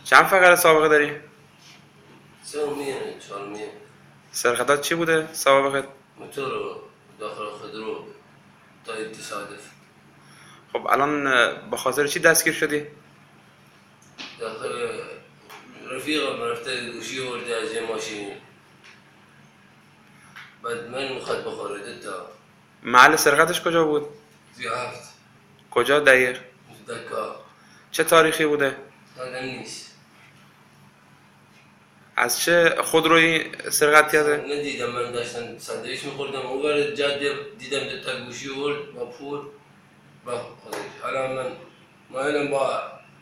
چند فقره سابقه داری؟ سومیه چهارمیه. سرقتات چی بوده سابقت؟ موتور داخل خودرو تا تصادف. خب الان به خاطر چی دستگیر شدی؟ داخل رفیقم رفته گوشی ورده از یه ماشین، بعد من میخواد بخوره دوتا. محل سرقتش کجا بود؟ زیافت کجا دقیق؟ دکا. چه تاریخی بوده؟ یادم نیست. از چه خودرویی سرقت کرده؟ ندیدم، من داشتم ساندویچ میخوردم اوور جاده، دیدم دوتا گوشی ورد با پول با خودش. حالا من مایلم با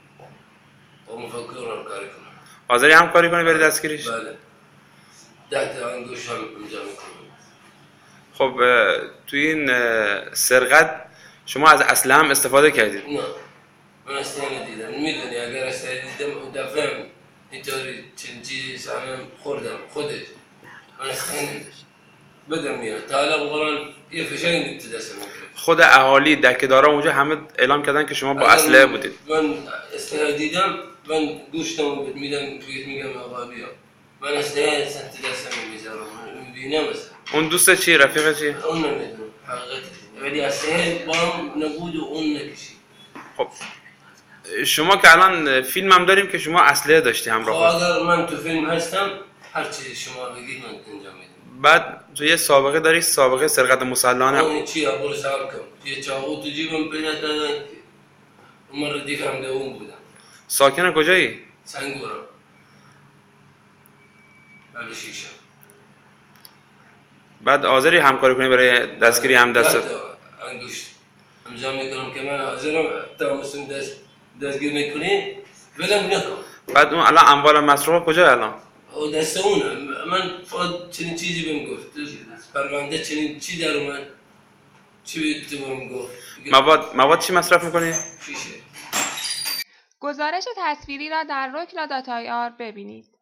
مفکرم کاری کنم. حاضری همکاری کنی بری دستگیریش؟ بله. 10 تا انگوش هم امضا میکنم. خب توی این سرقت شما از اسلحه هم استفاده کردید؟ نه، من اسلحه ندیدم. میدونی اگر اسلحه دیدم دفعه اینطوری چند چیزی سامم خوردم خودش. من اسلحه نداشت. بدم میاد تا حالا بقرآن یه فشنگ تو دستم میگرفت. خود اهالی دکه‌دارا اونجا همه اعلام کردن که شما با اسلحه بودید. من اسلحه دیدم، من گوشتمو میگم آقا بیا. من اسلحه تو دستم میذارم، میبینم اصلا. اون دوست چی؟ رفیق چی؟ اون نمیدونم حقیقتش، ولی اسلحه با هم نبود و اون نکشید. خب شما که الان فیلم هم داریم که شما اسلحه داشتی همراه خود. اگر من تو فیلم هستم هر چیزی شما بگید من انجام میدم. بعد تو یه سابقه داری، سابقه سرقت مسلحانه. اون چی برو سوال کن. یه چاقو تو جیبم پیدا کردن که اون ردیف هم اون بودم. ساکن کجایی؟ سنگورم بله شیشه. بعد حاضری همکاری کنی برای دستگیری هم دست؟ انگشت امضا میکنم که من حاضرم تا مسلم دستگیر میکنی ولم نکن. بعد اون الان اموال مصروف کجا الان؟ او دست اونه. من فقط چنین چیزی بهم گفت پرونده چنین چی در اومد، چی تو بهم گفت. مواد چی مصرف میکنی؟ شیشه. گزارش تصویری را در روکلا.ir ببینید.